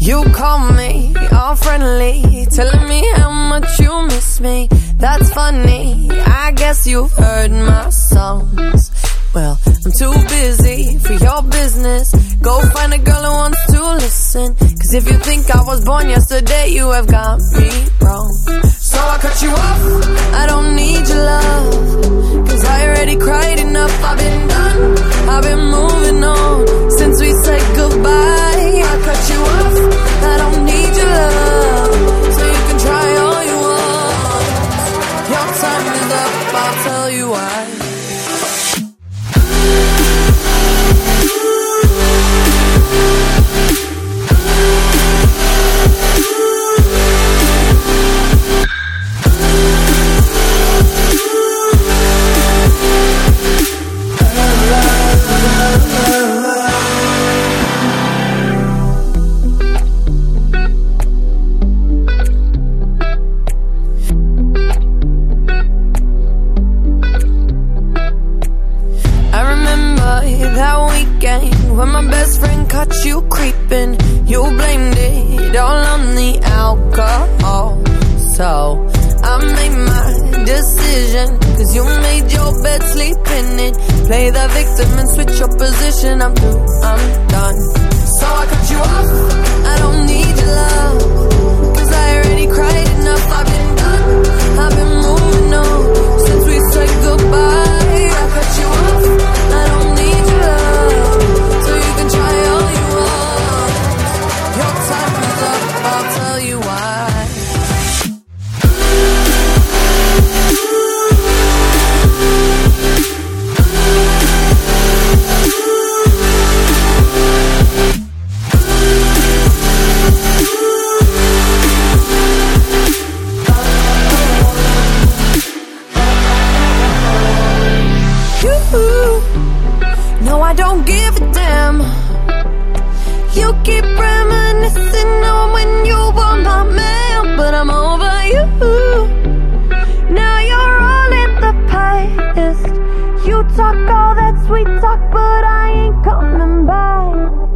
You call me all friendly, telling me how much you miss me. That's funny, I guess you've heard my songs. Well, I'm too busy for your business. Go find a girl who wants to listen. Cause if you think I was born yesterday, you have got me wrong. So I cut you off, I don't need your love. Cause I already cried enough, I've been done, I've been moving on since we said goodbye. I cut you off, I don't need your love. So you can try all you want. Your time is up, I'll tell you why. That weekend when my best friend caught you creeping, you blamed it all on the alcohol. So I made my decision, cause you made your bed, sleep in it. Play the victim and switch your position. I'm through, I'm done. So I cut you off, I don't need your love. Cause I already cried enough, I've been done, I've been moving on since we said goodbye. I cut you off, I don't need your love, so you can try all you want. Your time is up, I'll tell you why. No, I don't give a damn. You keep reminiscing on when you were my man, but I'm over you. Now you're all in the past. You talk all that sweet talk, but I ain't coming back.